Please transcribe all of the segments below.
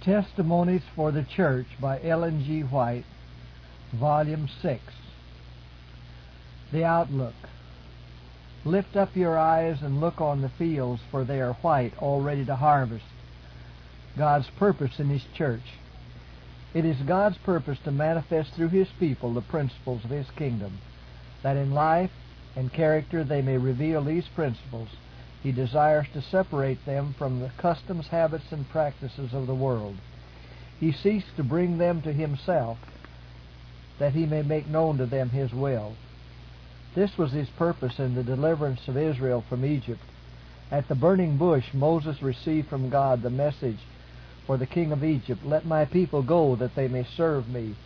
Testimonies for the Church by Ellen G. White, Volume 6. The Outlook. Lift up your eyes and look on the fields, for they are white, all ready to harvest. God's purpose in His church. It is God's purpose to manifest through His people the principles of His kingdom, that in life and character they may reveal these principles. He desires to separate them from the customs, habits, and practices of the world. He seeks to bring them to Himself, that He may make known to them His will. This was His purpose in the deliverance of Israel from Egypt. At the burning bush, Moses received from God the message for the king of Egypt, "Let my people go, that they may serve me."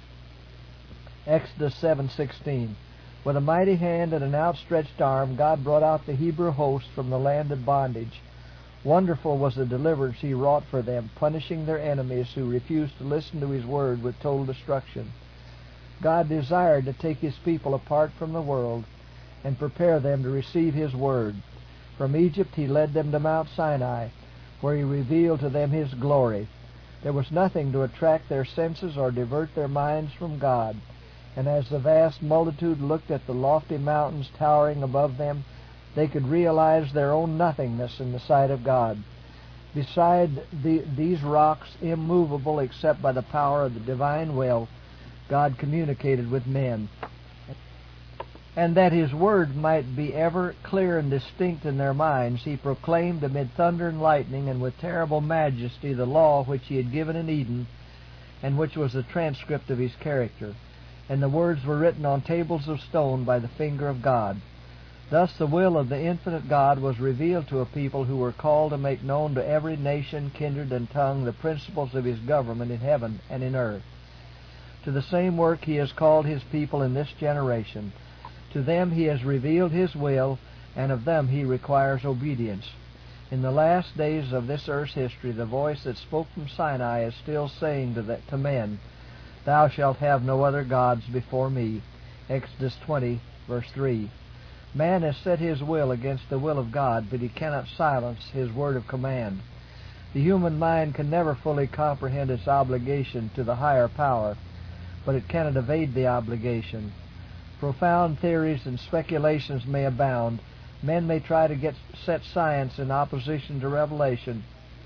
Exodus 7:16. With a mighty hand and an outstretched arm, God brought out the Hebrew host from the land of bondage. Wonderful was the deliverance He wrought for them, punishing their enemies who refused to listen to His word with total destruction. God desired to take His people apart from the world and prepare them to receive His word. From Egypt He led them to Mount Sinai, where He revealed to them His glory. There was nothing to attract their senses or divert their minds from God. And as the vast multitude looked at the lofty mountains towering above them, they could realize their own nothingness in the sight of God. Beside these rocks, immovable except by the power of the divine will, God communicated with men. And that His word might be ever clear and distinct in their minds, He proclaimed amid thunder and lightning and with terrible majesty the law which He had given in Eden, and which was a transcript of His character. And the words were written on tables of stone by the finger of God. Thus the will of the infinite God was revealed to a people who were called to make known to every nation, kindred, and tongue the principles of His government in heaven and in earth. To the same work He has called His people in this generation. To them He has revealed His will, and of them He requires obedience. In the last days of this earth's history, the voice that spoke from Sinai is still saying to men, "Thou shalt have no other gods before me." Exodus 20, verse 3. Man has set his will against the will of God, but he cannot silence His word of command. The human mind can never fully comprehend its obligation to the higher power, but it cannot evade the obligation. Profound theories and speculations may abound. Men may try to set science in opposition to revelation,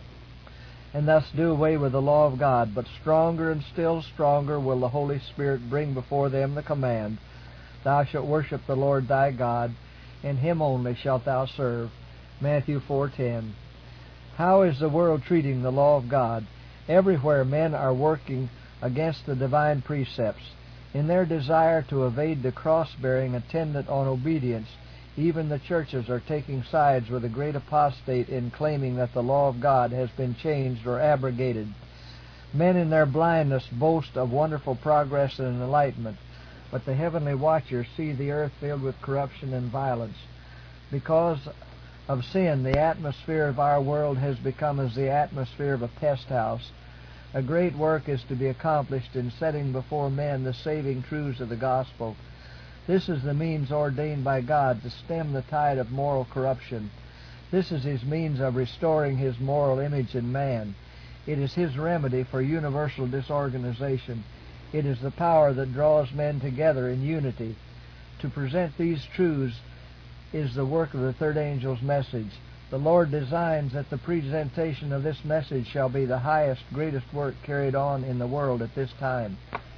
and thus do away with the law of God, but stronger and still stronger will the Holy Spirit bring before them the command, "Thou shalt worship the Lord thy God, and Him only shalt thou serve." Matthew 4:10. How is the world treating the law of God? Everywhere men are working against the divine precepts. In their desire to evade the cross-bearing attendant on obedience, even the churches are taking sides with the great apostate in claiming that the law of God has been changed or abrogated. Men in their blindness boast of wonderful progress and enlightenment, but the heavenly watchers see the earth filled with corruption and violence. Because of sin, the atmosphere of our world has become as the atmosphere of a pest house. A great work is to be accomplished in setting before men the saving truths of the gospel. This is the means ordained by God to stem the tide of moral corruption. This is His means of restoring His moral image in man. It is His remedy for universal disorganization. It is the power that draws men together in unity. To present these truths is the work of the third angel's message. The Lord designs that the presentation of this message shall be the highest, greatest work carried on in the world at this time.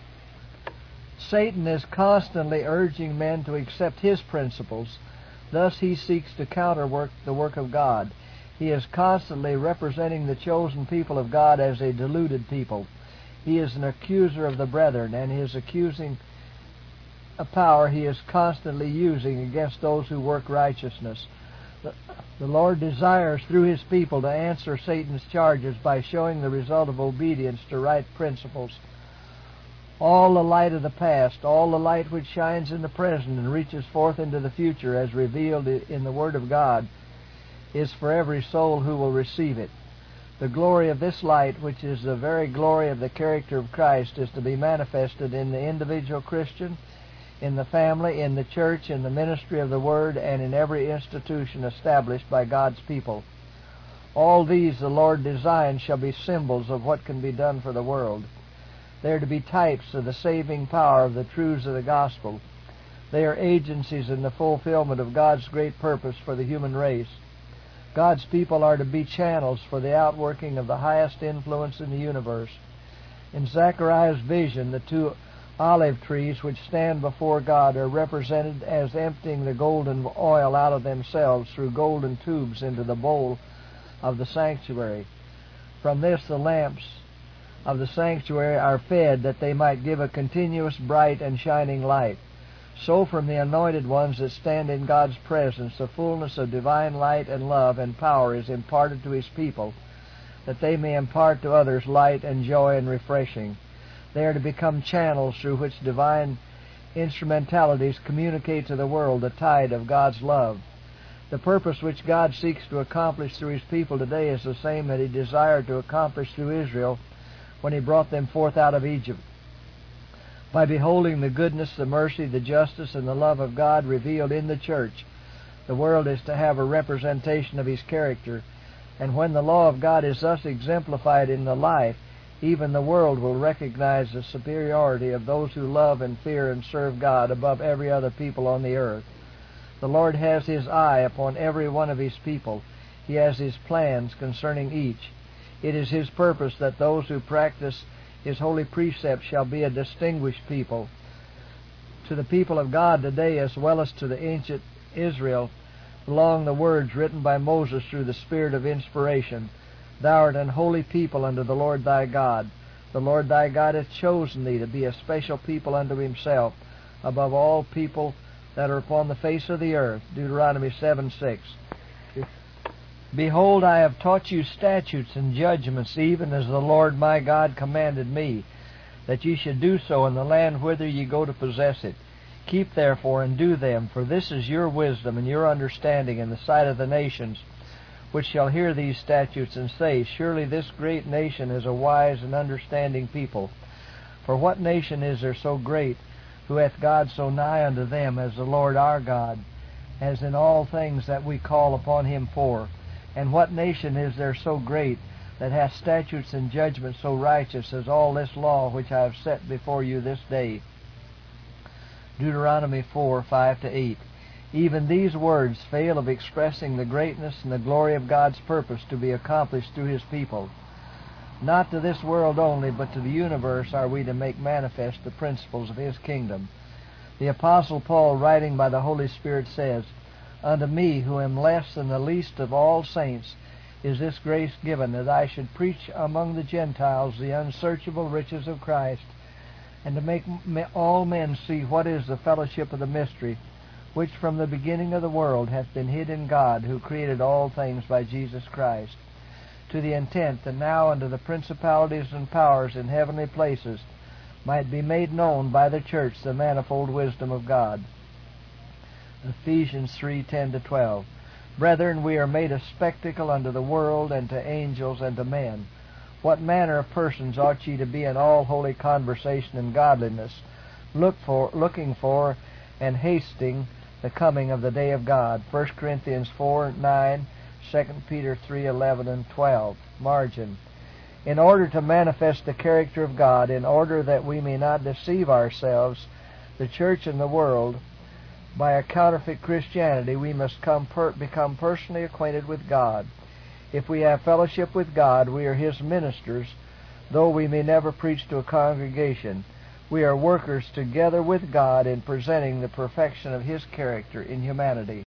Satan is constantly urging men to accept his principles. Thus he seeks to counterwork the work of God. He is constantly representing the chosen people of God as a deluded people. He is an accuser of the brethren, and his accusing power He is constantly using against those who work righteousness. The Lord desires through His people to answer Satan's charges by showing the result of obedience to right principles. All the light of the past, all the light which shines in the present and reaches forth into the future as revealed in the Word of God, is for every soul who will receive it. The glory of this light, which is the very glory of the character of Christ, is to be manifested in the individual Christian, in the family, in the church, in the ministry of the Word, and in every institution established by God's people. All these the Lord designed shall be symbols of what can be done for the world. They are to be types of the saving power of the truths of the gospel. They are agencies in the fulfillment of God's great purpose for the human race. God's people are to be channels for the outworking of the highest influence in the universe. In Zechariah's vision, the two olive trees which stand before God are represented as emptying the golden oil out of themselves through golden tubes into the bowl of the sanctuary. From this the lamps of the sanctuary are fed that they might give a continuous bright and shining light. So from the anointed ones that stand in God's presence, the fullness of divine light and love and power is imparted to His people, that they may impart to others light and joy and refreshing. They are to become channels through which divine instrumentalities communicate to the world the tide of God's love. The purpose which God seeks to accomplish through His people today is the same that He desired to accomplish through Israel when He brought them forth out of Egypt. By beholding the goodness, the mercy, the justice, and the love of God revealed in the church, the world is to have a representation of His character, and when the law of God is thus exemplified in the life, even the world will recognize the superiority of those who love and fear and serve God above every other people on the earth. The Lord has His eye upon every one of His people. He has His plans concerning each. It is His purpose that those who practice His holy precepts shall be a distinguished people. To the people of God today, as well as to the ancient Israel, belong the words written by Moses through the spirit of inspiration. Thou art an holy people unto the Lord thy God. The Lord thy God hath chosen thee to be a special people unto Himself, above all people that are upon the face of the earth. Deuteronomy 7:6. Behold, I have taught you statutes and judgments, even as the Lord my God commanded me, that ye should do so in the land whither ye go to possess it. Keep therefore and do them, for this is your wisdom and your understanding in the sight of the nations, which shall hear these statutes and say, Surely this great nation is a wise and understanding people. For what nation is there so great, who hath God so nigh unto them as the Lord our God, as in all things that we call upon Him for? And what nation is there so great, that hath statutes and judgments so righteous as all this law which I have set before you this day? Deuteronomy 4:5-8. Even these words fail of expressing the greatness and the glory of God's purpose to be accomplished through His people. Not to this world only, but to the universe are we to make manifest the principles of His kingdom. The Apostle Paul, writing by the Holy Spirit, says, Unto me, who am less than the least of all saints, is this grace given, that I should preach among the Gentiles the unsearchable riches of Christ, and to make all men see what is the fellowship of the mystery, which from the beginning of the world hath been hid in God, who created all things by Jesus Christ, to the intent that now unto the principalities and powers in heavenly places might be made known by the church the manifold wisdom of God. Ephesians 3:10-12. Brethren, we are made a spectacle unto the world, and to angels, and to men. What manner of persons ought ye to be in all holy conversation and godliness, looking for and hasting the coming of the day of God? 1 Corinthians 4:9, 2 Peter 3:11 and 12. Margin. In order to manifest the character of God, in order that we may not deceive ourselves, the church and the world, by a counterfeit Christianity, we must become personally acquainted with God. If we have fellowship with God, we are His ministers, though we may never preach to a congregation. We are workers together with God in presenting the perfection of His character in humanity.